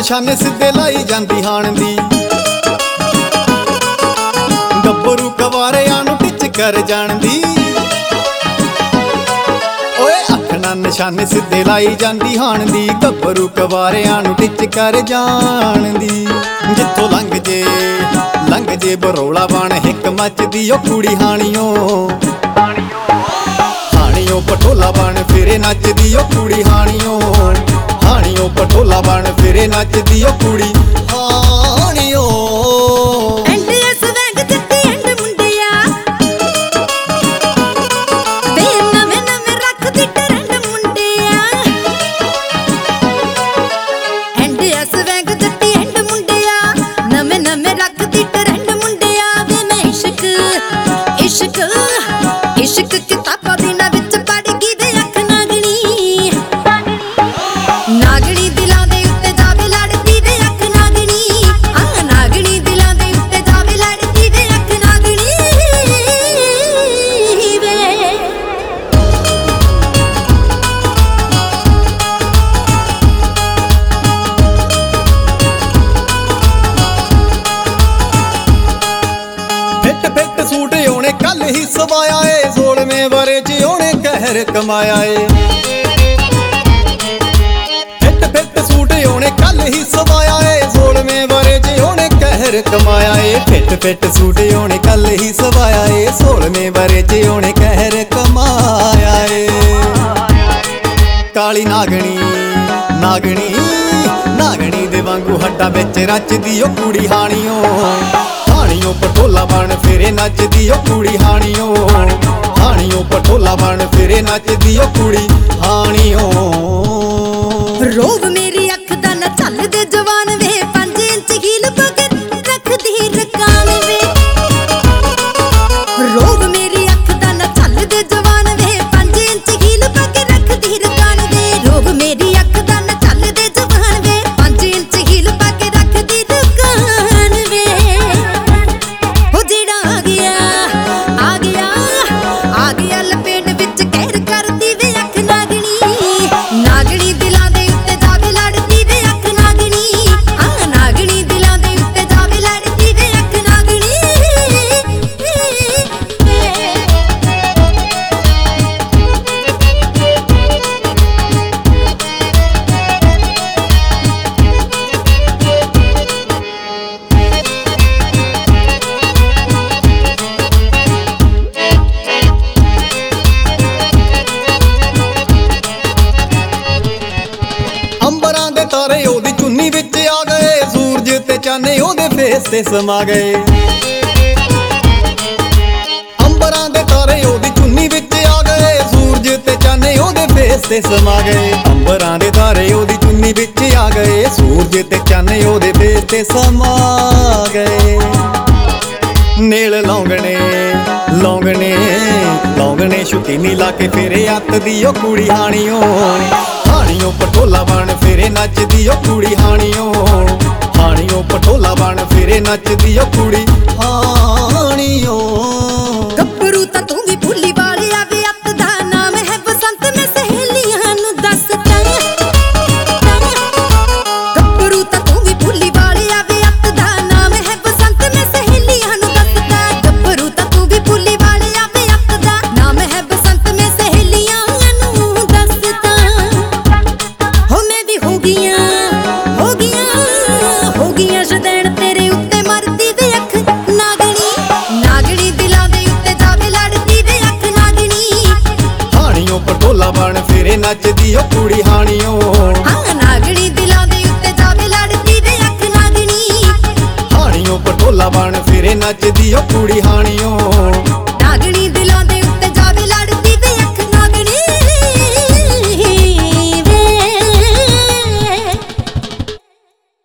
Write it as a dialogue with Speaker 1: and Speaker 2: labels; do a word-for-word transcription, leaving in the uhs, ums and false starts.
Speaker 1: ਨਿਸ਼ਾਨੇ ਸਿੱਧੇ ਲਾਈ ਜਾਂਦੀ ਹਾਣ ਦੀ। ਗੱਭਰੂ ਕਵਾਰਿਆਂ ਨੂੰ ਟਿੱਚ ਕਰ ਜਾਣਦੀ। ਓਏ ਅੱਖ ਨਾਲ ਨਿਸ਼ਾਨੇ ਸਿੱਧੇ ਲਾਈ ਜਾਂਦੀ ਹਾਣ ਦੀ। ਗੱਭਰੂ ਕਵਾਰਿਆਂ ਨੂੰ ਟਿੱਚ ਕਰ ਜਾਣਦੀ। ਜਿੱਥੋਂ ਲੰਘ ਜੇ ਲੰਘ ਜੇ ਬਰੋਲਾ ਬਣ ਹਿੱਕ ਮੱਚਦੀ ਓ ਕੁੜੀ ਹਾਣੀਓ। ਹਾਣੀਓ ਪਟੋਲਾ ਬਣ ਫਿਰੇ ਨੱਚਦੀ ਓ ਕੁੜੀ ਹਾਣੀਓ। ਹਾਣੀਓ ਪਟੋਲਾ ਬਣ ਫਿਰੇ ਨੱਚਦੀ ਓ ਕੁੜੀ ਹਾਣੀਓ। ਕੱਲ ਹੀ ਸਵਾਇਆ ਏ ਸੋਲਵੇਂ ਵਰੇ ਚ ਉਹਨੇ ਕਹਿਰ ਕਮਾਇਆ ਏ। ਫਿੱਟ ਫਿੱਟ ਸੂਟ ਉਹਨੇ ਕੱਲ ਹੀ ਸਵਾਇਆ ਏ ਸੋਲਵੇਂ ਵਰੇ ਚ ਉਹਨੇ ਕਹਿਰ ਕਮਾਇਆ ਏ। ਫਿੱਟ ਫਿੱਟ ਸੂਟ ਉਹਨੇ ਕੱਲ ਹੀ ਸਵਾਇਆ ਏ ਸੋਲਵੇਂ ਵਰੇ ਚ ਉਹਨੇ ਕਹਿਰ ਕਮਾਇਆ ਏ। ਕਾਲੀ ਨਾਗਣੀ ਨਾਗਣੀ ਨਾਗਣੀ ਦੇ ਵਾਂਗੂ ਹੱਡਾਂ ਵਿੱਚ ਰਚਦੀ ਓ ਕੁੜੀ ਹਾਣੀਓ। ਹਾਣੀਓ ਪਟੋਲਾ ਬਣ ਫਿਰੇ ਨੱਚਦੀ ਓ ਕੁੜੀ ਹਾਣੀਓ। ਹਾਣੀਓ ਪਟੋਲਾ ਬਣ ਫਿਰੇ ਨੱਚਦੀ ਓ ਕੁੜੀ ਹਾਣੀਓ।
Speaker 2: ਰੋਬ ਮੇਰੀ ਅੱਖ ਦਾ ਨਾ ਚੱਲਦੇ ਜਵਾਨ ਵੇ। ਪੰਜ ਇੰਚ ਹੀਲ ਬਗਨ ਰੱਖਦੀ ਰਕਾਨ ਵੇ। ਰੋਬ ਮੇਰੀ ਅੱਖ ਦਾ ਨਾ ਚੱਲਦੇ ਜਵਾਨ ਵੇ। ਪੰਜ ਇੰਚ ਹੀਲ ਬਗਨ ਰੱਖਦੀ ਰਕਾਨ ਵੇ। ਰੋਬ ਮੇਰੀ ਅੱਖ ਦਾ ਨਾ ਚੱਲਦੇ ਜਵਾਨ ਵੇ। ਪੰਜ ਇੰਚ ਹੀਲ ਬਗਨ ਰੱਖਦੀ ਰਕਾਨ ਵੇ।
Speaker 1: ਅੰਬਰਾਂ ਦੇ ਤਾਰੇ ਉਹਦੀ ਚੁੰਨੀ ਵਿੱਚ ਆ ਗਏ। ਸੂਰਜ ਤੇ ਚਾਨੇ ਉਹਦੇ ਫੇਸ ਤੇ ਸਮਾ ਗਏ। ਅੰਬਰਾਂ ਦੇ ਤਾਰੇ ਉਹਦੀ ਚੁੰਨੀ ਵਿੱਚ ਆ ਗਏ। ਸੂਰਜ ਤੇ ਚਾਨੇ ਉਹਦੇ ਫੇਸ ਤੇ ਸਮਾ ਗਏ। ਅੰਬਰਾਂ ਦੇ ਤਾਰੇ ਉਹਦੀ ਚੁੰਨੀ ਵਿੱਚ ਆ ਗਏ। ਸੂਰਜ ਤੇ ਚਾਨੇ ਉਹਦੇ ਫੇਸ ਤੇ ਸਮਾ ਗਏ। ਨੇਲ ਲੌਂਗਣੇ ਲੌਂਗਣੇ ਲੌਂਗਣੇ ਛੁੱਟੀ ਲਾ ਕੇ ਫਿਰੇ ਅੱਤ ਦੀ ਓ ਕੁੜੀ ਹਾਣੀਓ। ਹਾਣੀਓ ਪਟੋਲਾ ਬਣ ਫਿਰੇ ਨੱਚਦੀ ਓ ਕੁੜੀ ਹਾਣੀਓ। ਹਾਣੀਓ ਪਟੋਲਾ ਬਣ ਫਿਰੇ ਨੱਚਦੀ ਓ ਕੁੜੀ ਹਾਣੀਓ।
Speaker 2: ਗੱਭਰੂ ਤਾਂ ਤੂੰ ਵੀ ਭੁੱਲੀ ਵਾਲਿਆ ਵੇ। ਅੱਤ ਦਾ ਨਾਮ ਹੈ ਬਸੰਤ ਮੈਂ ਸਹੇਲੀਆਂ ਨੂੰ ਦੱਸਦਾ। ਗੱਭਰੂ ਤਾਂ ਤੂੰ ਵੀ ਭੁੱਲੀ ਵਾਲਿਆ ਵੇ। ਅੱਤ ਦਾ ਨਾਮ ਹੈ ਬਸੰਤ ਮੈਂ ਸਹੇਲੀਆਂ ਨੂੰ ਦੱਸਦਾ। ਗੱਭਰੂ ਤਾਂ ਤੂੰ ਵੀ ਭੁੱਲੀ ਵਾਲਿਆ ਵੇ। ਅੱਤ ਦਾ ਨਾਮ ਹੈ ਬਸੰਤ ਮੈਂ ਸਹੇਲੀਆਂ ਨੂੰ ਦੱਸਦਾ। ਹੋ ਮੈਂ ਵੀ ਹੋ ਗਈਆਂ ਹੋ ਗਈਆਂ ਹੋ ਗਈਆਂ ਸ਼ਦੈਣ ਤੇਰੇ ਉੱਤੇ ਮਰਦੀ ਵੇ ਅੱਖ ਨਾਗਣੀ। ਨਾਗਣੀ ਦਿਲਾਂ ਦੇ ਉੱਤੇ ਜਾਵੇ ਲੜਦੀ ਵੇ ਅੱਖ ਨਾਗਣੀ।
Speaker 1: ਹਾਣੀਓ ਪਟੋਲਾ ਬਣ ਫਿਰੇ ਨੱਚਦੀ ਓ ਕੁੜੀ ਹਾਣੀਓ।
Speaker 2: ਹਾਂ ਨਾਗਣੀ ਦਿਲਾਂ ਦੇ ਉੱਤੇ ਜਾਵੇ ਲੜਦੀ ਵੇ ਅੱਖ ਨਾਗਣੀ।
Speaker 1: ਹਾਣੀਓ ਪਟੋਲਾ ਬਣ ਫਿਰੇ ਨੱਚਦੀ ਓ ਕੁੜੀ ਹਾਣੀਓ।
Speaker 2: ਨਾਗਣੀ ਦਿਲਾਂ